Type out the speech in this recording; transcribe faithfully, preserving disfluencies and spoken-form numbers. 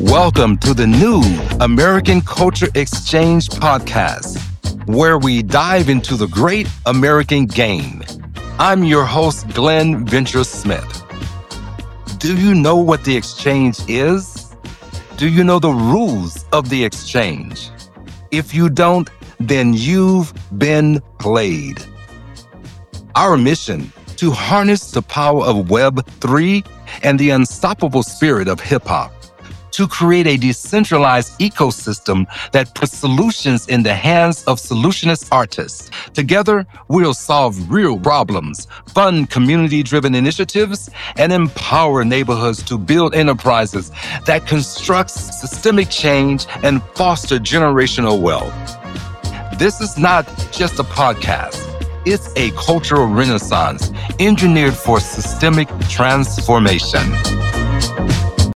Welcome to the new American Culture Exchange podcast, where we dive into the great American game. I'm your host, Glenn Venture Smith. Do you know what the exchange is? Do you know the rules of the exchange? If you don't, then you've been played. Our mission: to harness the power of Web three and the unstoppable spirit of hip-hop, to create a decentralized ecosystem that puts solutions in the hands of solutionist artists. Together, we'll solve real problems, fund community-driven initiatives, and empower neighborhoods to build enterprises that construct systemic change and foster generational wealth. This is not just a podcast. It's a cultural renaissance engineered for systemic transformation.